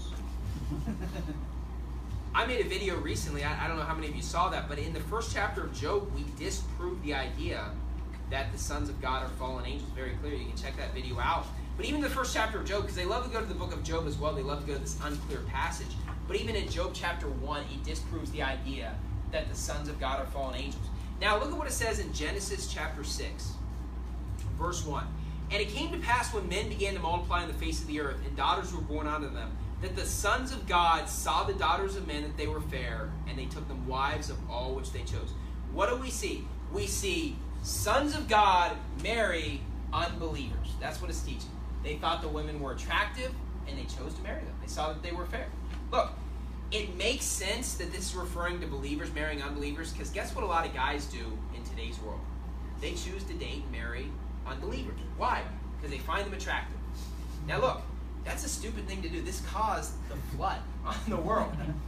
I made a video recently, I, I don't know how many of you saw that, but in the first chapter of Job, we disproved the idea that the sons of God are fallen angels very clearly. You can check that video out. But even the first chapter of Job, because they love to go to the book of Job as well, they love to go to this unclear passage. But even in Job chapter one, he disproves the idea that the sons of God are fallen angels. Now look at what it says in Genesis chapter six, verse one. And it came to pass when men began to multiply on the face of the earth, and daughters were born unto them, that the sons of God saw the daughters of men that they were fair, and they took them wives of all which they chose. What do we see? We see sons of God marry unbelievers. That's what it's teaching. They thought the women were attractive, and they chose to marry them. They saw that they were fair. Look, it makes sense that this is referring to believers marrying unbelievers, because guess what a lot of guys do in today's world? They choose to date and marry unbelievers. Why? Because they find them attractive. Now look, that's a stupid thing to do. This caused the flood on the world.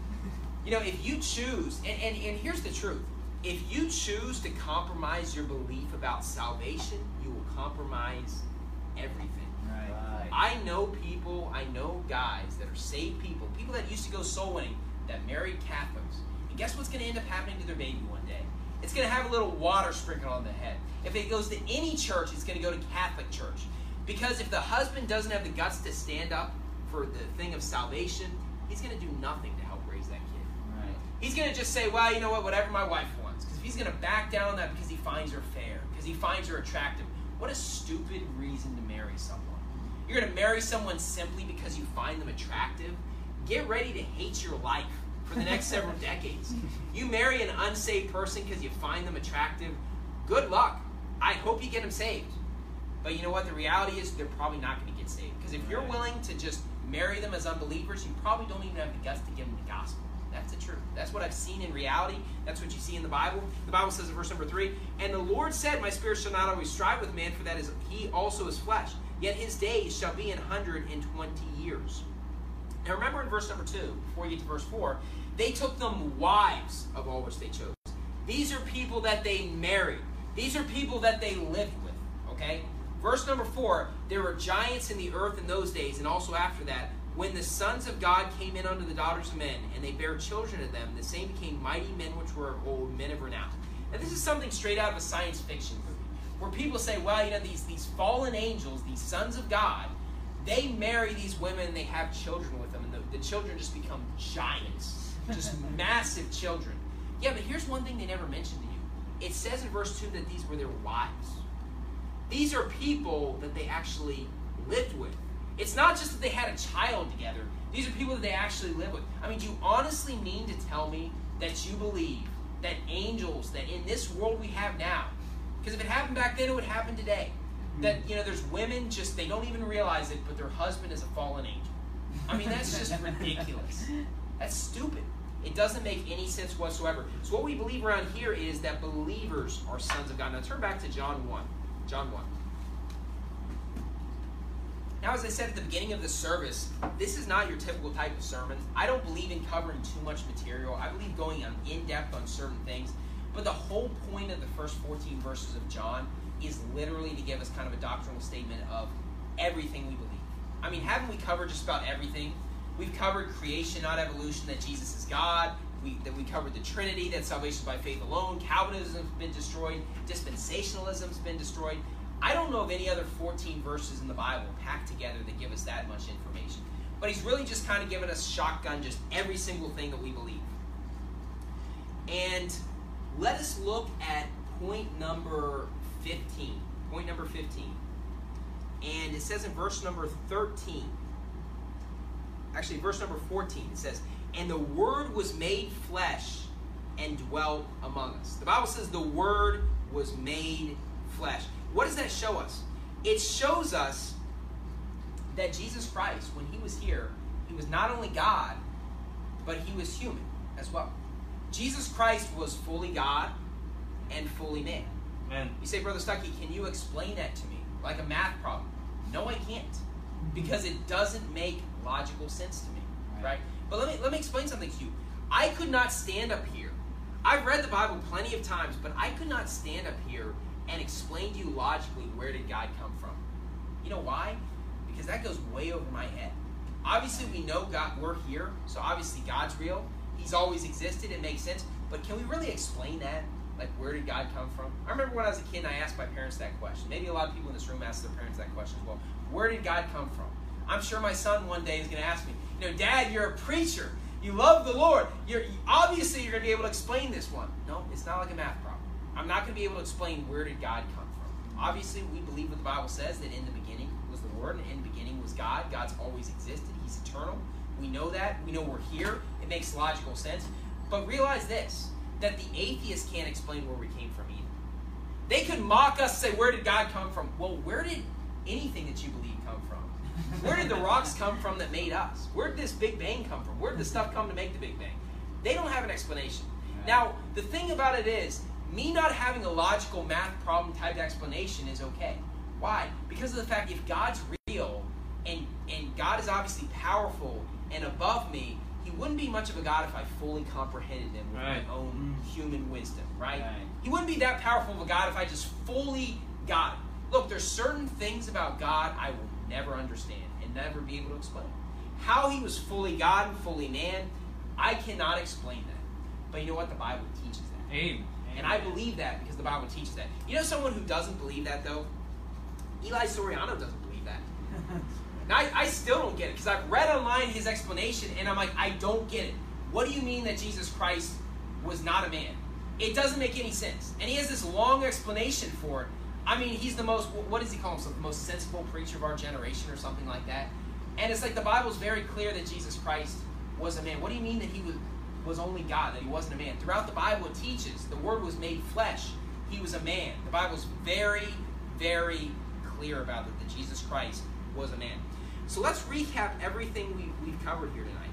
You know, if you choose, and, and, and here's the truth. If you choose to compromise your belief about salvation, you will compromise everything. Right. I know people, I know guys that are saved people, people that used to go soul winning, that married Catholics. And guess what's going to end up happening to their baby one day? It's going to have a little water sprinkled on the head. If it goes to any church, it's going to go to Catholic church. Because if the husband doesn't have the guts to stand up for the thing of salvation, he's going to do nothing to help raise that kid. Right. He's going to just say, well, you know what, whatever my wife wants. Because if he's going to back down on that because he finds her fair, because he finds her attractive, what a stupid reason to marry someone. You're going to marry someone simply because you find them attractive? Get ready to hate your life for the next several decades. You marry an unsaved person because you find them attractive, good luck. I hope you get them saved. But you know what? The reality is they're probably not going to get saved. Because if you're willing to just marry them as unbelievers, you probably don't even have the guts to give them the gospel. That's the truth. That's what I've seen in reality. That's what you see in the Bible. The Bible says in verse number three, and the Lord said, my spirit shall not always strive with man, for that is he also is flesh. Yet his days shall be an hundred and twenty years. Now remember in verse number two, before you get to verse four, they took them wives of all which they chose. These are people that they married. These are people that they lived with. Okay? Verse number four, there were giants in the earth in those days, and also after that, when the sons of God came in unto the daughters of men, and they bare children to them, the same became mighty men which were of old, men of renown. Now this is something straight out of a science fiction movie, where people say, well, you know, these, these fallen angels, these sons of God, they marry these women and they have children with them, and the, the children just become giants, just massive children. Yeah, but here's one thing they never mentioned to you. It says in verse two that these were their wives. These are people that they actually lived with. It's not just that they had a child together. These are people that they actually live with. I mean, do you honestly mean to tell me that you believe that angels, that in this world we have now, because if it happened back then, it would happen today, that, you know, there's women just, they don't even realize it, but their husband is a fallen angel. I mean, that's just ridiculous. That's stupid. It doesn't make any sense whatsoever. So what we believe around here is that believers are sons of God. Now turn back to John one. John one. Now, as I said at the beginning of the service, this is not your typical type of sermon. I don't believe in covering too much material. I believe going on in-depth on certain things. But the whole point of the first fourteen verses of John is literally to give us kind of a doctrinal statement of everything we believe. I mean, haven't we covered just about everything? We've covered creation, not evolution, that Jesus is God. We, that we covered the Trinity, that salvation is by faith alone. Calvinism has been destroyed. Dispensationalism has been destroyed. I don't know of any other fourteen verses in the Bible packed together that give us that much information. But he's really just kind of given us shotgun just every single thing that we believe. And let us look at point number fifteen. Point number fifteen. And it says in verse number thirteen, actually verse number fourteen, it says, "And the Word was made flesh and dwelt among us." The Bible says the Word was made flesh. What does that show us? It shows us that Jesus Christ, when he was here, he was not only God, but he was human as well. Jesus Christ was fully God and fully man. Amen. You say, Brother Stuckey, can you explain that to me? Like a math problem. No, I can't. Because it doesn't make logical sense to me. Right? right? But let me let me explain something to you. I could not stand up here. I've read the Bible plenty of times, but I could not stand up here and explain to you logically where did God come from. You know why? Because that goes way over my head. Obviously, we know God, we're here, so obviously God's real. He's always existed. It makes sense. But can we really explain that? Like, where did God come from? I remember when I was a kid and I asked my parents that question. Maybe a lot of people in this room ask their parents that question as well. Where did God come from? I'm sure my son one day is going to ask me, you know, Dad, you're a preacher. You love the Lord. You're obviously you're going to be able to explain this one. No, it's not like a math problem. I'm not going to be able to explain where did God come from. Obviously, we believe what the Bible says, that in the beginning was the Word, and in the beginning was God. God's always existed. He's eternal. We know that. We know we're here. It makes logical sense. But realize this, that the atheists can't explain where we came from either. They could mock us and say, where did God come from? Well, where did anything that you believe come from? Where did the rocks come from that made us? Where did this Big Bang come from? Where did the stuff come to make the Big Bang? They don't have an explanation. Now, the thing about it is, me not having a logical math problem type explanation is okay. Why? Because of the fact if God's real and, and God is obviously powerful and above me, he wouldn't be much of a God if I fully comprehended him with right. my own human wisdom, right? right? He wouldn't be that powerful of a God if I just fully got it. Look, there's certain things about God I will never understand and never be able to explain. How he was fully God and fully man, I cannot explain that. But you know what? The Bible teaches that. Amen. And I believe that because the Bible teaches that. You know someone who doesn't believe that, though? Eli Soriano doesn't believe that. Now, I, I still don't get it because I've read online his explanation and I'm like, I don't get it. What do you mean that Jesus Christ was not a man? It doesn't make any sense. And he has this long explanation for it. I mean, he's the most, what does he call himself? The most sensible preacher of our generation or something like that. And it's like the Bible's very clear that Jesus Christ was a man. What do you mean that he was, was only God, that he wasn't a man? Throughout the Bible, it teaches the Word was made flesh. He was a man. The Bible's very, very clear about it, that Jesus Christ was a man. So let's recap everything we, we've covered here tonight.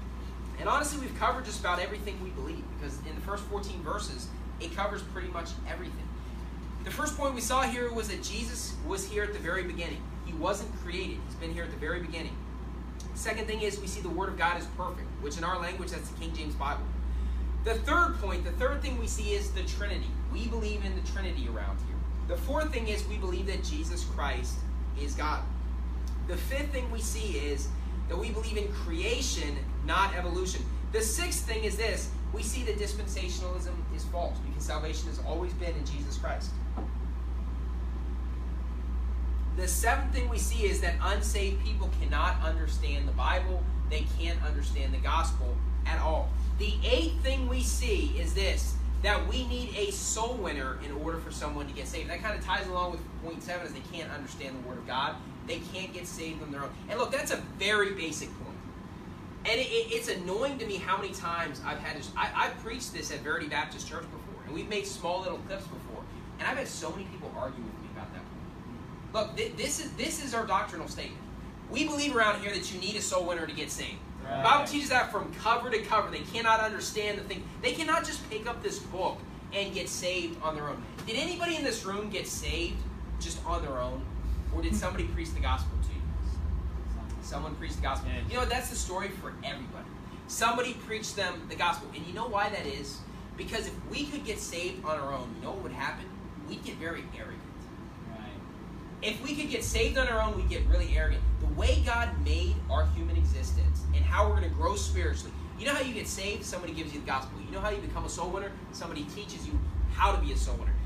And honestly, we've covered just about everything we believe, because in the first fourteen verses, it covers pretty much everything. The first point we saw here was that Jesus was here at the very beginning. He wasn't created. He's been here at the very beginning. The second thing is we see the Word of God is perfect, which in our language, that's the King James Bible. The third point, the third thing we see is the Trinity. We believe in the Trinity around here. The fourth thing is we believe that Jesus Christ is God. The fifth thing we see is that we believe in creation, not evolution. The sixth thing is this. We see that dispensationalism is false because salvation has always been in Jesus Christ. The seventh thing we see is that unsaved people cannot understand the Bible. They can't understand the gospel at all. The eighth thing we see is this, that we need a soul winner in order for someone to get saved. That kind of ties along with point seven, as they can't understand the Word of God. They can't get saved on their own. And look, that's a very basic point. And it, it, it's annoying to me how many times I've had this. I, I've preached this at Verity Baptist Church before, and we've made small little clips before. And I've had so many people argue with me about that point. Look, th- this is this is our doctrinal statement. We believe around here that you need a soul winner to get saved. Right. The Bible teaches that from cover to cover. They cannot understand the thing. They cannot just pick up this book and get saved on their own. Did anybody in this room get saved just on their own? Or did somebody preach the gospel to you? Someone preached the gospel. You know what? That's the story for everybody. Somebody preached them the gospel. And you know why that is? Because if we could get saved on our own, you know what would happen? We'd get very arrogant. Right. If we could get saved on our own, we'd get really arrogant. The way God made our human existence and how we're going to grow spiritually. You know how you get saved? Somebody gives you the gospel. You know how you become a soul winner? Somebody teaches you how to be a soul winner.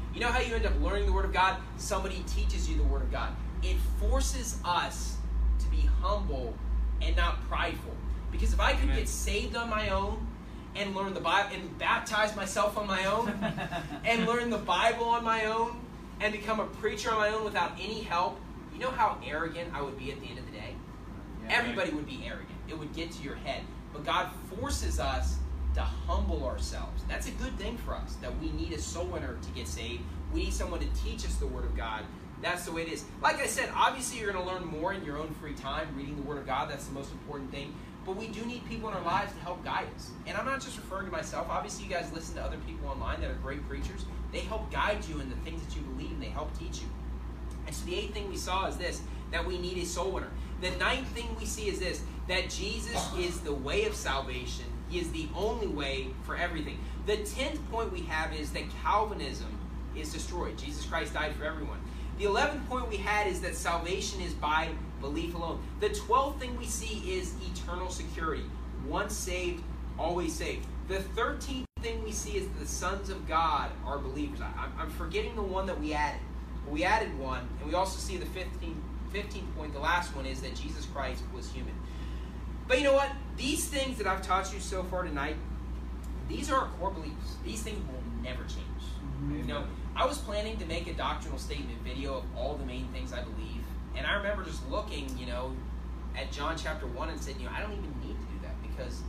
You know how you end up learning the Word of God? Somebody teaches you the Word of God. It forces us to be humble and not prideful. Because if I could Amen. get saved on my own and learn the Bible and baptize myself on my own and learn the Bible on my own and become a preacher on my own without any help, you know how arrogant I would be at the end of the day? Yeah, Everybody would be arrogant. It would get to your head. But God forces us to humble ourselves. That's a good thing for us, that we need a soul winner to get saved. We need someone to teach us the Word of God. That's the way it is. Like I said, obviously you're going to learn more in your own free time, reading the Word of God. That's the most important thing. But we do need people in our lives to help guide us. And I'm not just referring to myself. Obviously, you guys listen to other people online that are great preachers. They help guide you in the things that you believe, and they help teach you. And so the eighth thing we saw is this, that we need a soul winner. The ninth thing we see is this, that Jesus is the way of salvation. He is the only way for everything. The tenth point we have is that Calvinism is destroyed. Jesus Christ died for everyone. The eleventh point we had is that salvation is by belief alone. The twelfth thing we see is eternal security. Once saved, always saved. The thirteenth thing we see is the sons of God are believers. I, I'm forgetting the one that we added. We added one, and we also see the fifteenth, fifteenth point, the last one, is that Jesus Christ was human. But you know what? These things that I've taught you so far tonight, these are our core beliefs. These things will never change. Amen. You know, I was planning to make a doctrinal statement video of all the main things I believe, and I remember just looking, you know, at John chapter one and said, you know, I don't even need to do that because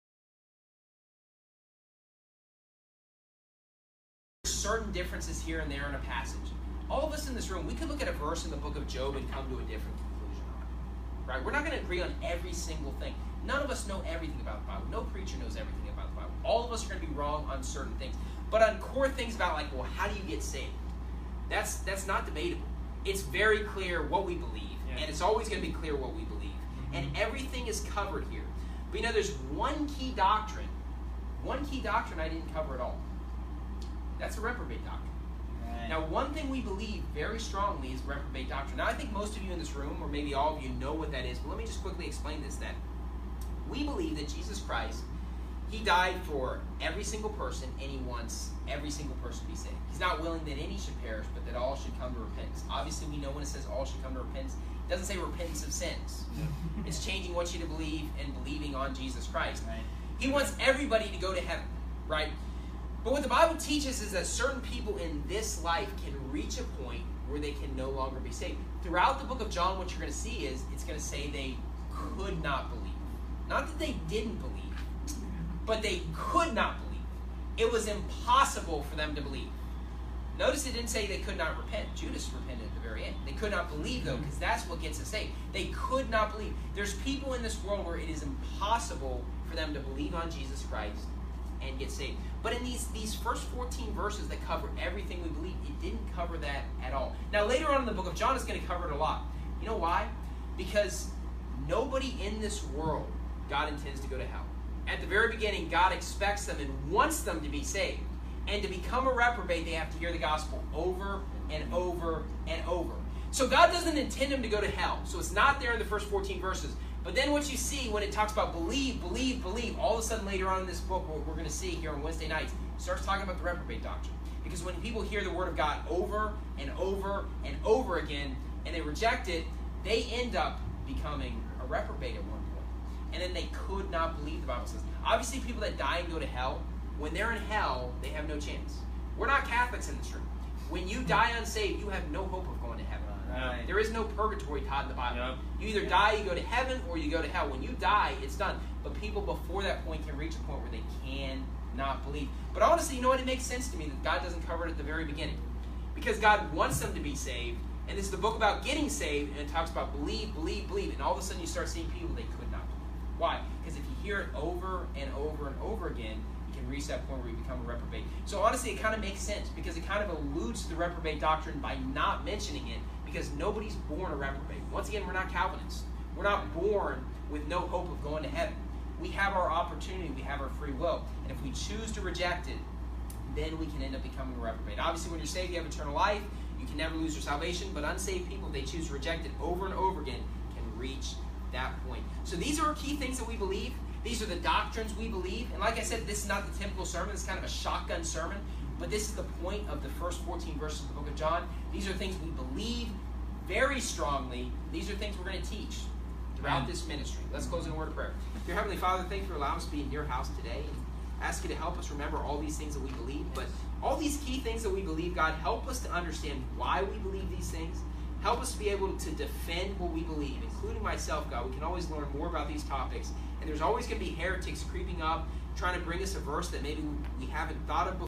there's certain differences here and there in a passage. All of us in this room, we could look at a verse in the book of Job and come to a different conclusion on it. Right? We're not going to agree on every single thing. None of us know everything about the Bible. No preacher knows everything about the Bible. All of us are going to be wrong on certain things. But on core things about, like, well, how do you get saved? That's that's not debatable. It's very clear what we believe, yeah. And it's always going to be clear what we believe. Mm-hmm. And everything is covered here. But, you know, there's one key doctrine, one key doctrine I didn't cover at all. That's a reprobate doctrine. Right. Now, one thing we believe very strongly is reprobate doctrine. Now, I think most of you in this room, or maybe all of you, know what that is. But let me just quickly explain this then. We believe that Jesus Christ, He died for every single person, and He wants every single person to be saved. He's not willing that any should perish, but that all should come to repentance. Obviously, we know when it says all should come to repentance, it doesn't say repentance of sins. It's changing what you to believe and believing on Jesus Christ. Right. He wants everybody to go to heaven, right? But what the Bible teaches is that certain people in this life can reach a point where they can no longer be saved. Throughout the book of John, what you're going to see is it's going to say they could not believe. Not that they didn't believe, but they could not believe. It was impossible for them to believe. Notice it didn't say they could not repent. Judas repented at the very end. They could not believe, though, because that's what gets us saved. They could not believe. There's people in this world where it is impossible for them to believe on Jesus Christ and get saved. But in these, these first fourteen verses that cover everything we believe, it didn't cover that at all. Now, later on in the book of John, it's going to cover it a lot. You know why? Because nobody in this world, God intends to go to hell. At the very beginning, God expects them and wants them to be saved. And to become a reprobate, they have to hear the gospel over and over and over. So God doesn't intend them to go to hell. So it's not there in the first fourteen verses. But then what you see when it talks about believe, believe, believe, all of a sudden later on in this book, what we're going to see here on Wednesday nights, it starts talking about the reprobate doctrine. Because when people hear the word of God over and over and over again, and they reject it, they end up becoming a reprobate at one point. And then they could not believe, the Bible says. Obviously, people that die and go to hell, when they're in hell, they have no chance. We're not Catholics in this room. When you die unsaved, you have no hope of going to heaven. Right. There is no purgatory taught in the Bible. Yep. You either die, you go to heaven, or you go to hell. When you die, it's done. But people before that point can reach a point where they cannot believe. But honestly, you know what? It makes sense to me that God doesn't cover it at the very beginning. Because God wants them to be saved. And this is the book about getting saved, and it talks about believe, believe, believe. And all of a sudden you start seeing people they could not believe. Why? Because if you hear it over and over and over again, you can reach that point where you become a reprobate. So honestly, it kind of makes sense because it kind of alludes to the reprobate doctrine by not mentioning it, because nobody's born a reprobate. Once again, we're not Calvinists. We're not born with no hope of going to heaven. We have our opportunity. We have our free will. And if we choose to reject it, then we can end up becoming a reprobate. Obviously, when you're saved, you have eternal life. You can never lose your salvation. But unsaved people, if they choose to reject it over and over again, can reach that point. So these are key things that we believe. These are the doctrines we believe. And like I said, this is not the typical sermon. It's kind of a shotgun sermon. But this is the point of the first fourteen verses of the book of John. These are things we believe very strongly. These are things we're going to teach throughout Amen. this ministry. Let's close in a word of prayer. Dear Heavenly Father, thank you for allowing us to be in your house today. And ask you to help us remember all these things that we believe. But all these key things that we believe, God, help us to understand why we believe these things. Help us to be able to defend what we believe, including myself, God. We can always learn more about these topics. And there's always going to be heretics creeping up, trying to bring us a verse that maybe we haven't thought of before.